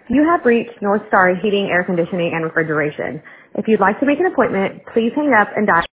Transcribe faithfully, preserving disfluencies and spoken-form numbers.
You have reached North Star Heating, Air Conditioning, and Refrigeration. If you'd like to make an appointment, please hang up and dial